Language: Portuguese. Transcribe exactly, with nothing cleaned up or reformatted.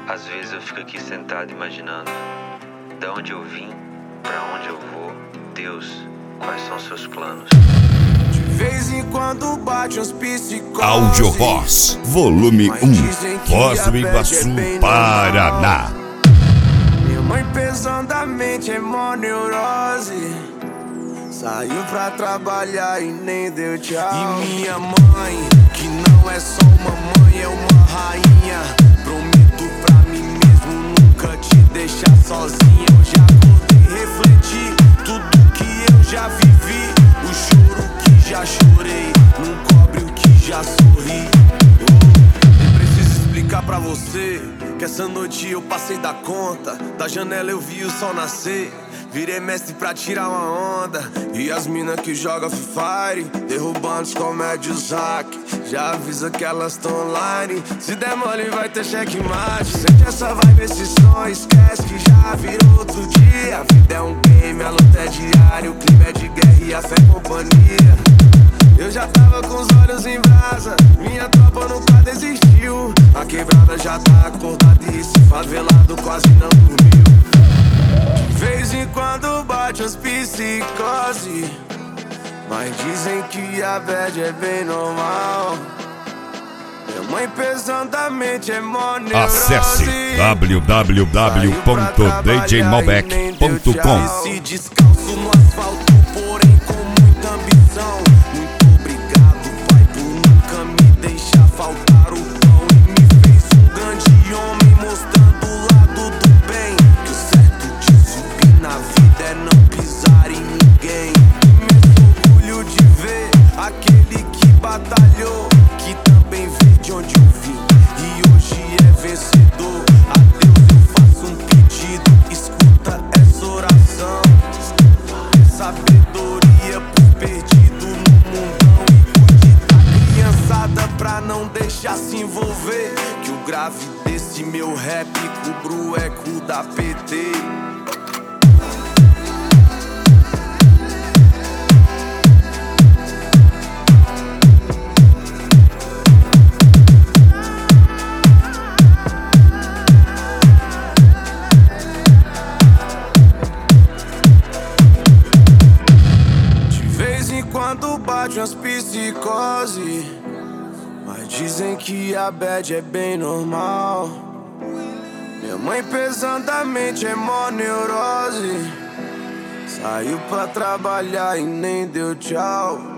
Às vezes eu fico aqui sentado imaginando da onde eu vim, pra onde eu vou. Deus, quais são seus planos? De vez em quando bate uns psicoses. Áudio Voz, volume um, Foz do Iguaçu, é Paraná. Minha mãe pesadamente é mó neurose. Saiu pra trabalhar e nem deu tchau. E minha mãe, que não é só uma mãe, é uma rainha. Prometo pra mim mesmo nunca te deixar sozinha. Eu já acordei, refleti tudo que eu já vivi. O choro que já chorei não cobre o que já sorri. Oh, nem preciso explicar pra você que essa noite eu passei da conta. Da janela eu vi o sol nascer. Virei mestre pra tirar uma onda. E as mina que joga Free Fire, derrubando os comédios hack. Já avisa que elas tão online. Se der mole vai ter checkmate. Sente essa vibe, esse som, esquece que já virou outro dia. A vida é um game, a luta é diária. O clima é de guerra e a fé é companhia. Eu já tava com os olhos em brasa, minha tropa nunca desistiu. A quebrada já tá acordada e esse favelado quase não dormiu. De vez em quando bate as psicose, mas dizem que a bad é bem normal. Minha mãe pesadamente é mó neurose. Acesse w w w ponto d j malbec ponto com. Se descalço no asfalto, porém com muita ambição. Muito obrigado, pai, por nunca me deixar faltar o pão. E me fez um grande homem, mostrando o lado do bem. Que o certo de subir na vida é não pisar em ninguém. Imenso orgulho de ver aquele que batalhou, que também veio de onde eu vim e hoje é vencedor. A Deus eu faço um pedido, escuta essa oração. Sabedoria por perdido no mundão. E cuide da criançada pra não deixar se envolver. Que o grave desse meu rap cubra o eco da P T. Quando bate umas psicose, mas dizem que a bad é bem normal. Minha mãe pesadamente é mó neurose. Saiu pra trabalhar e nem deu tchau.